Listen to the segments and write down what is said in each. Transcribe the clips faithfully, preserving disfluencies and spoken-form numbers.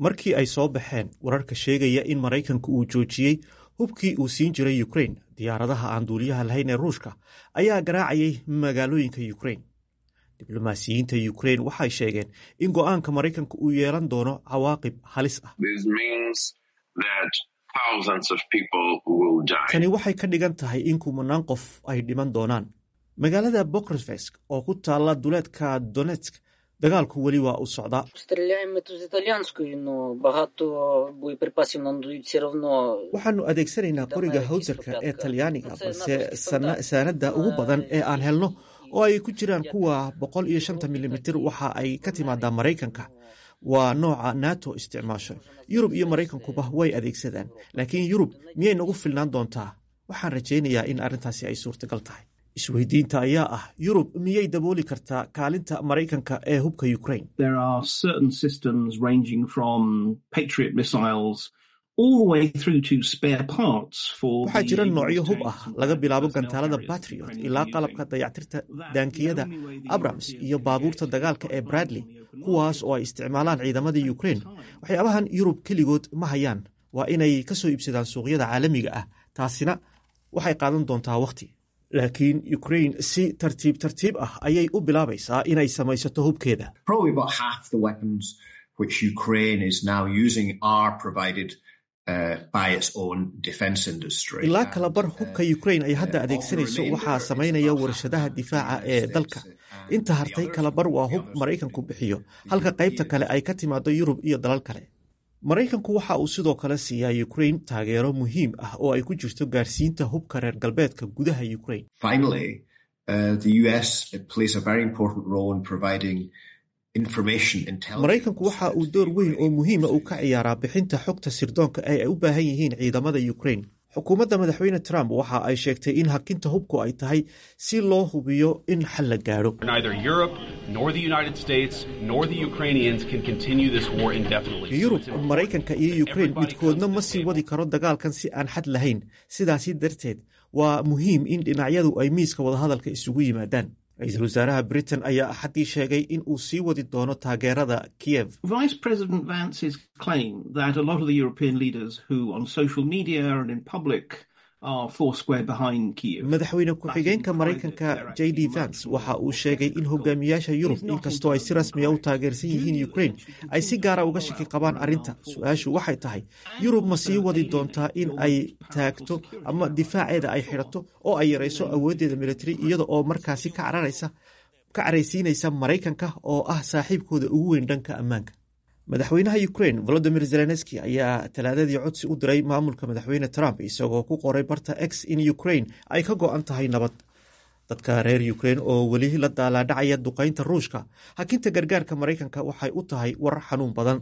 markii ay soo baxeen wararka sheegaya in Maraykanku uu joojiyey hubkii uu siin jiray Ukraine, diyaaradaha aan duuliyaha lahayn ee Ruushka ayaa garaacayay magaalooyinka Ukraine. diblomaasiyiinta Ukraine waxay sheegeen in go'aanka Maraykanku uu yeelan doono cawaaqib halis ah. Tani waxay ka dhigan tahay in kumanaan qof ay dhiman doonaan. Magaalada Pokrovsk oo ku taala duleedka Donetsk, dagaalku weli waa u socdaa. Waxaanu adeegsanaynaa qoriga hawsarka ee Talyaaniga, balse saanada ugu badan ee aan helno oo ay ku jiraan kuwa boqol iyo shan milimitir waxa ay ka timaadaa Maraykanka. waa nooca NATO isticmaasho. Yurub iyo Maraykankuba way adeegsadaan, laakiin Yurub miyay nagu filnaan doontaa? Waxaan rajaynayaa in arrintaasi ay suurtagal tahay. Isweydiinta ayaa ah, Yurub miyay dabooli kartaa kaalinta Maraykanka ee hubka Ukraine? There are certain systems ranging from Patriot missiles all the way through to spare parts for. Waxaa jira noocyo hub ah laga bilaabo gantaalada Patriot ilaa qalabka dayactirta daankiyada Abrams iyo baabuurta dagaalka ee Bradley, kuwaas oo ay isticmaalaan ciidamada Ukraine. Waxyaabahan Yurub keligood ma hayaan, waa inay ka soo iibsadaan suuqyada caalamiga ah. Taasina waxay qaadan doontaa waqti. Laakiin Ukraine si tartiib tartiib ah ayay u bilaabaysaa inay samaysato hubkeeda. Probably about half the weapons which Ukraine is now using are provided Uh, by its own defense industry. Ilaa kala bar hubka Ukraine ay hadda adeegsanayso waxaa samaynaya warshadaha difaaca ee dalka. Inta hartay kala bar waa hub Maraykanku bixiyo, halka qaybta kale ay ka timaado Yurub iyo dalal kale. Maraykanku waxa uu sidoo kale siiyaa Ukraine taageero muhiim ah oo ay ku jirto gaarsiinta hubka reer galbeedka gudaha Ukraine. Finally, uh, the U S plays a very important role in providing Maraykanku waxa uu door weyn oo muhiima uu ka ciyaaraa bixinta xogta sirdoonka ee ay u baahan yihiin ciidamada Ukraine. Xukuumadda madaxweyne Trump waxa ay sheegtay in hakinta hubku ay tahay si loo hubiyo in xal la gaadho. Neither Europe nor the United States nor the Ukrainians can continue this war indefinitely. Yurub, Maraykanka iyo Ukraine midkoodna ma sii wadi karo dagaalkan si aan xad lahayn. Sidaasi darteed waa muhiim in dhinacyadu ay miiska wadahadalka isugu yimaadaan. Ra'iisul wasaaraha Britain ayaa axadii sheegay in uu sii wadi doono taageerada Kiev. Vice President Vance's claim that a lot of the European leaders who on social media and in public are foursquare behind Kiev. Madaxweyne ku-xigeenka Maraykanka J D Vance waxa uu sheegay in hogaamiyaasha Yurub inkastoo ay si rasmi ah u taageersan yihiin Ukraine ay si gaara uga shaki qabaan arrinta. Su-aashu waxay tahay, Yurub ma sii wadi doontaa in ay taagto ama difaaceeda ay xidhato oo ay yarayso awooddeeda military iyada oo markaasi ka cararaysa ka caraysiinaysa Maraykanka oo ah saaxiibkooda ugu weyn dhanka ammaanka. Madaxweynaha Ukraine Volodymyr Zelensky ayaa talaadadii codsi u diray maamulka madaxweyne Trump isagoo ku qoray barta X in Ukraine ay ka go'an tahay nabad. Dadka reer Ukraine oo weli la daalaadhacaya duqaynta Ruushka, hakinta gargaarka Maraykanka waxay u tahay war xanuun badan.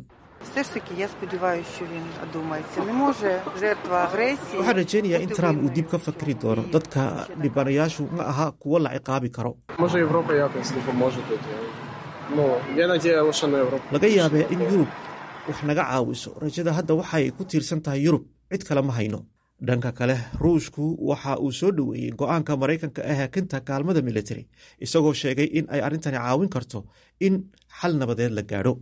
Waxaan rajaynayaa in Trump uu dib ka fakri doono. Dadka dhibanayaashu ma aha kuwo la ciqaabi karo. Laga yaabee in Yurub wax naga caawiso. Rajada hadda waxay ku tiirsan tahay Yurub, cid kale ma hayno. Dhanka kale, Ruushku waxa uu soo dhaweeyey go'aanka Maraykanka ee hakinta kaalmada military, isagoo sheegay in ay arrintani caawin karto in xal nabadeed la gaadho.